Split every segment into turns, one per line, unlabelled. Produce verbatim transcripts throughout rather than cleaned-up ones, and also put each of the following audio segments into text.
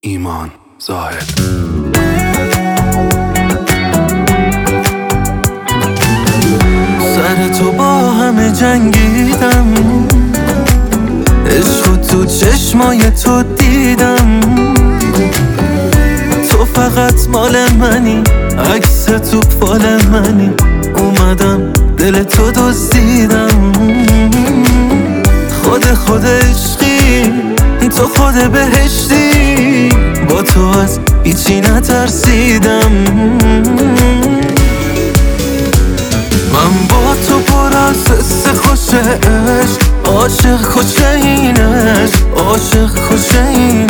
ایمان زاهد.
سر تو با همه جنگیدم، عشق تو چشمای تو دیدم، تو فقط مال منی، عکس تو فال منی، اومدم دل تو دزدیدم. خود خود عشقی، تو خود بهشتی، با تو از هیچی نترسیدم. من با تو پر از حس خوش عشق، عاشق خوش اینش، عاشق خوش اینش.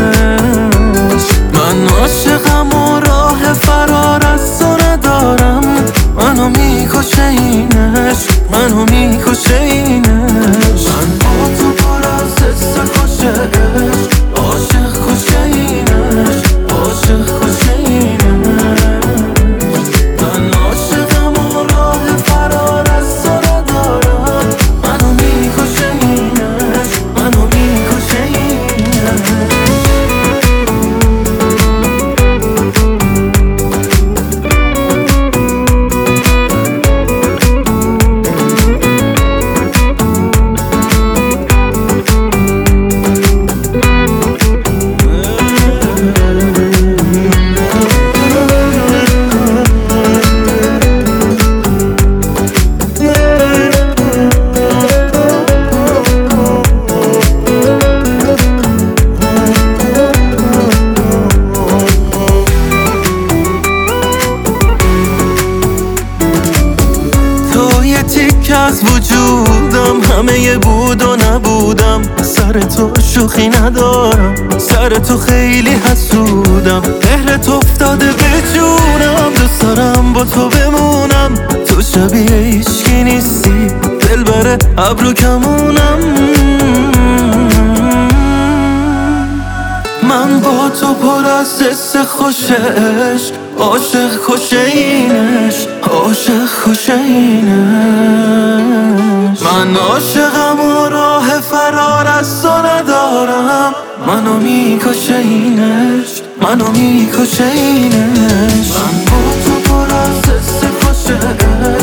من عاشقم و راه فرار از تو ندارم، منو میکشه اینش، منو میکشه اینش. من با تو پر از حس خوش عشق، عاشق خوش اینش، عاشق خوش اینش. از وجودم همه یه بود و نبودم، سر تو شوخی ندارم، سر تو خیلی حسودم، مهر تو افتاده به جونم، دوست دارم با تو بمونم، تو شبیه هیچکی نیستی، دلبر ابرو کمونم. من با تو پر از حس خوش عشق، عاشق خوش اینش، عاشق خوش اینش. من عاشقم و راه فرار از تو ندارم، منو میکشه اینش، منو میکشه اینش. من با تو پر از حس خوش عشق،